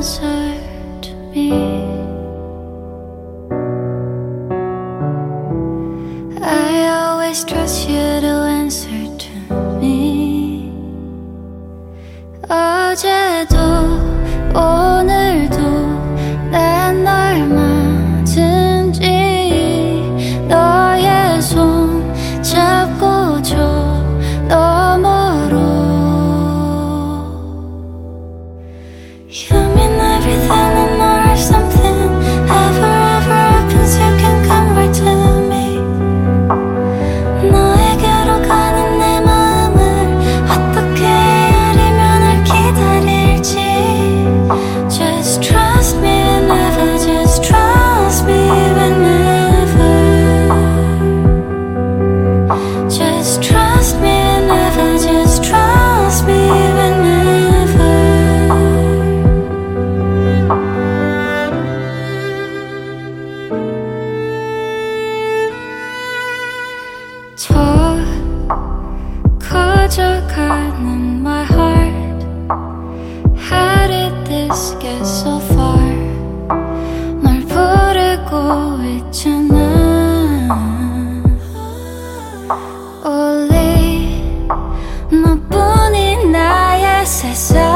answer to me. I always trust you to answer to me. 어제도 오늘도 난 얼마든지 너의 손 잡고 저 너머로. You mean everything and more something. Ever happens you can come right to me. 너에게로 가는 내 마음을 어떻게 알리면 날 기다릴지. Just trust me whenever. Just trust me whenever. Just trust me whenever. Just trust me whenever. 저 커져가는 my heart. How did this get so far? 널 부르고 있잖아. Only 너뿐인 나의 세상.